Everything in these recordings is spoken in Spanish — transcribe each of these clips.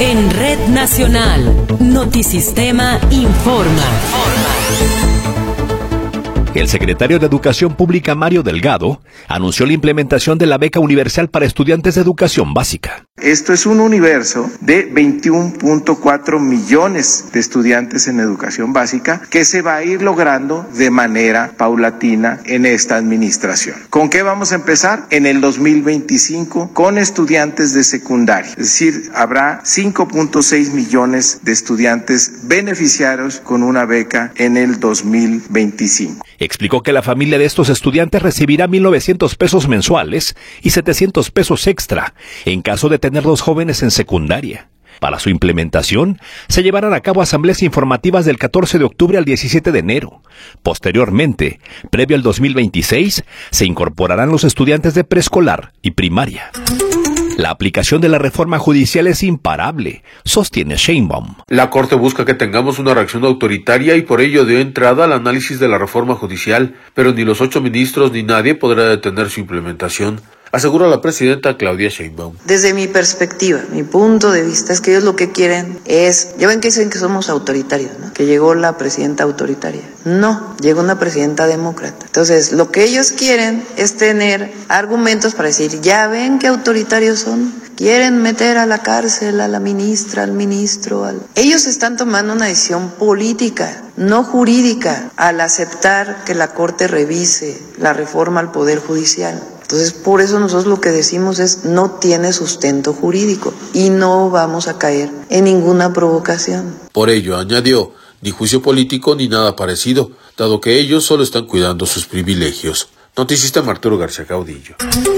En Red Nacional, Notisistema informa. El secretario de Educación Pública, Mario Delgado, anunció la implementación de la beca universal para estudiantes de educación básica. Esto es un universo de 21.4 millones de estudiantes en educación básica que se va a ir logrando de manera paulatina en esta administración. ¿Con qué vamos a empezar? En el 2025 con estudiantes de secundaria. Es decir, habrá 5.6 millones de estudiantes beneficiarios con una beca en el 2025. Explicó que la familia de estos estudiantes recibirá 1,900 pesos mensuales y 700 pesos extra en caso de tener 2 jóvenes en secundaria. Para su implementación, se llevarán a cabo asambleas informativas del 14 de octubre al 17 de enero. Posteriormente, previo al 2026, se incorporarán los estudiantes de preescolar y primaria. La aplicación de la reforma judicial es imparable, sostiene Sheinbaum. La Corte busca que tengamos una reacción autoritaria y por ello dio entrada al análisis de la reforma judicial, pero ni los 8 ministros ni nadie podrá detener su implementación, asegura la presidenta Claudia Sheinbaum. Desde mi perspectiva, mi punto de vista es que ellos lo que quieren es, ya ven que dicen que somos autoritarios, ¿no? Que llegó la presidenta autoritaria. No, llegó una presidenta demócrata. Entonces, lo que ellos quieren es tener argumentos para decir, ya ven qué autoritarios son. Quieren meter a la cárcel a la ministra, al ministro. Ellos están tomando una decisión política, no jurídica, al aceptar que la Corte revise la reforma al Poder Judicial. Entonces, por eso nosotros lo que decimos es, no tiene sustento jurídico y no vamos a caer en ninguna provocación. Por ello, añadió, ni juicio político ni nada parecido, dado que ellos solo están cuidando sus privilegios. Notisistema Arturo García Caudillo.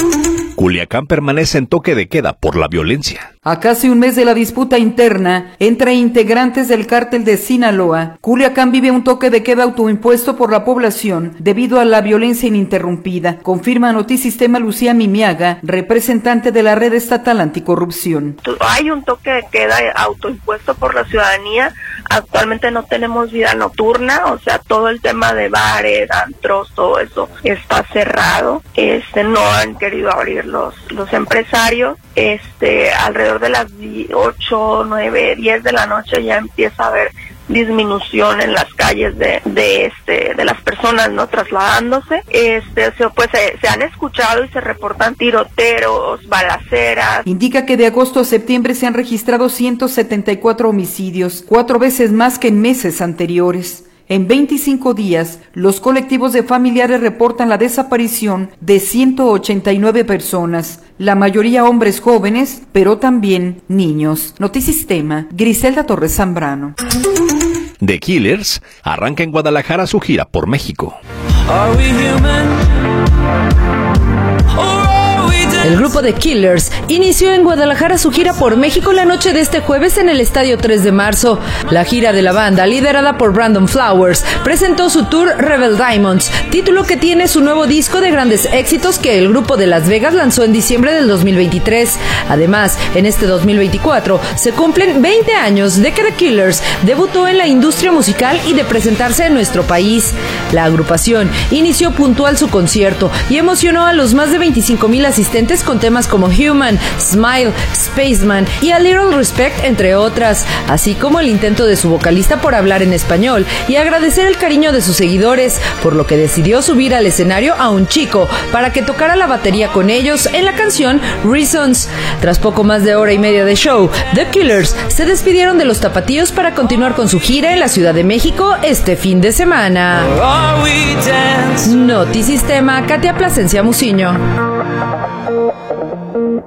Culiacán permanece en toque de queda por la violencia. A casi un mes de la disputa interna entre integrantes del cártel de Sinaloa, Culiacán vive un toque de queda autoimpuesto por la población debido a la violencia ininterrumpida, confirma Notisistema Lucía Mimiaga, representante de la Red Estatal Anticorrupción. Hay un toque de queda autoimpuesto por la ciudadanía. Actualmente no tenemos vida nocturna, o sea, todo el tema de bares, antros, todo eso está cerrado. No han querido abrir los empresarios. Alrededor de las 8, 9, 10 de la noche ya empieza a haber disminución en las calles de las personas, ¿no? Trasladándose. Se han escuchado y se reportan tiroteos, balaceras. Indica que de agosto a septiembre se han registrado 174 homicidios, 4 veces más que en meses anteriores. En 25 días, los colectivos de familiares reportan la desaparición de 189 personas, la mayoría hombres jóvenes, pero también niños. Notisistema, Griselda Torres Zambrano. The Killers arranca en Guadalajara su gira por México. El grupo The Killers inició en Guadalajara su gira por México la noche de este jueves en el Estadio 3 de marzo. La gira de la banda, liderada por Brandon Flowers, presentó su tour Rebel Diamonds, título que tiene su nuevo disco de grandes éxitos que el grupo de Las Vegas lanzó en diciembre del 2023. Además, en este 2024 se cumplen 20 años de que The Killers debutó en la industria musical y de presentarse en nuestro país. La agrupación inició puntual su concierto y emocionó a los más de 25,000 asistentes con temas como Human, Smile, Spaceman y A Little Respect, entre otras, así como el intento de su vocalista por hablar en español y agradecer el cariño de sus seguidores, por lo que decidió subir al escenario a un chico para que tocara la batería con ellos en la canción Reasons. Tras poco más de hora y media de show, The Killers se despidieron de los tapatíos para continuar con su gira en la Ciudad de México este fin de semana. Notisistema, Katia Plasencia Muciño.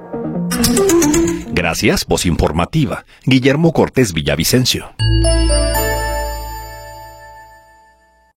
Gracias, voz informativa. Guillermo Cortés Villavicencio.